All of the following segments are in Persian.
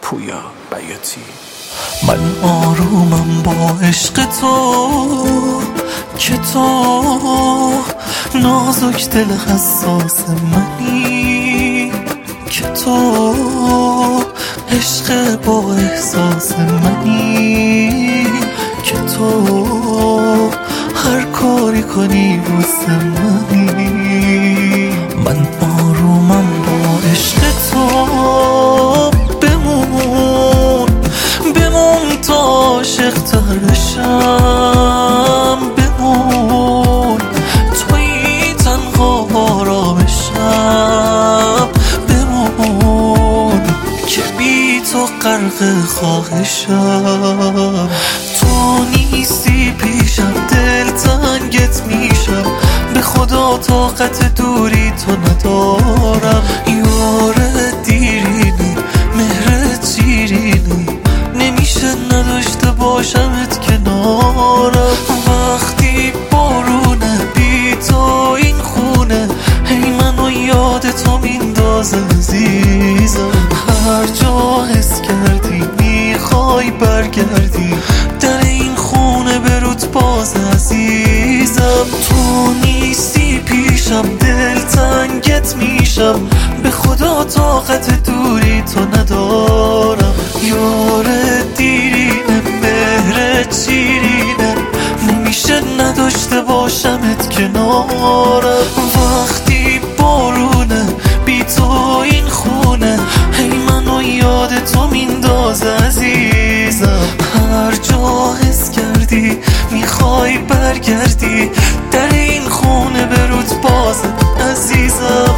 پویا بیاتی. من آرومم با عشق تو که تو نازک دل حساس منی، که تو عشق با احساس منی، که تو هر کاری کنی واسه منی. من آرومم با عشق تو، بمون تا عاشق تر بشم، بمون توی تنها آرامشم، بمون که بی تو غرق خواهشم. تو نیستی پیشم دل تنگت میشم، به خدا طاقت دوری تو ندارم. یار دیرینی مهرت شیرینی، نمیشه نداشته باشمت کنارم. وقتی بارونه بی تو این خونه، هی منو یاد تو میندازه عزیزم. هر جا حس کردی میخوای برگردی، در این خونه برود باز عزیزم. تو نیستی پیشم دل تنگت میشم، به خدا طاقت دوری تو ندارم. یار دیرینه مهرت شیرینه، نمیشه نداشته باشمت کنارم. وقتی بارونه بی تو این خونه، هی منو یاد تو میندازه عزیزم. هر جا حس کردی میخوای برگردی، در این خونه برود باز عزیزم.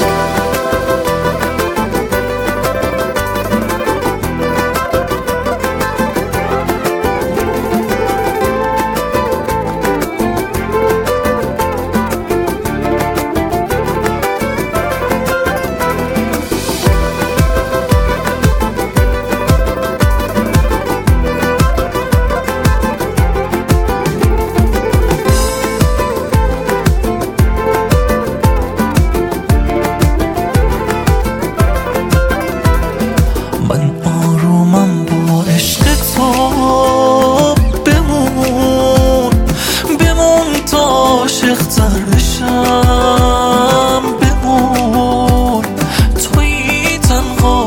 من آرومم با عشق تو، بمون تا عاشق تر بشم، بمون توی تنها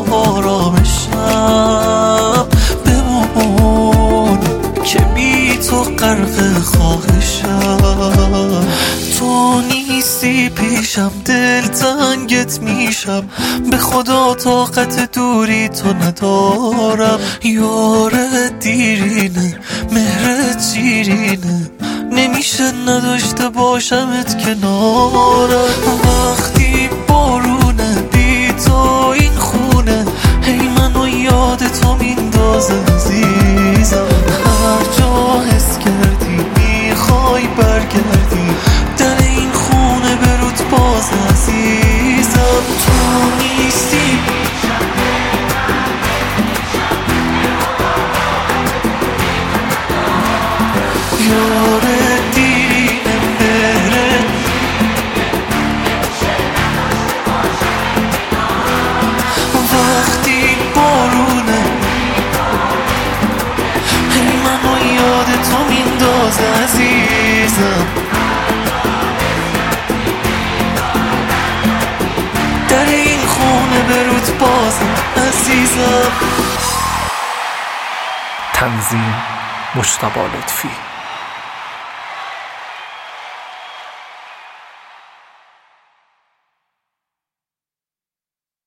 آرامشم، بمون که بی تو غرق خواهشم. تو نیستی پیشم دل تنگت میشم، به خدا طاقت دوری تو ندارم. یار دیرینه مهرت شیرینه، نمیشه نداشته باشمت کنارم. وقتی بارونه بی تو این خونه، هی منو یاد تو میندازه عزیزم. هر جا حس کردی میخوای برگردی، در این خونه برود باز عزیزم. تو نیستی یار دیرینه مهرت، وقتی بارونه هی منو یاد تو میندازه عزیزم. در این خونه برود باز عزیزم. تنظیم مجتبی لطفی.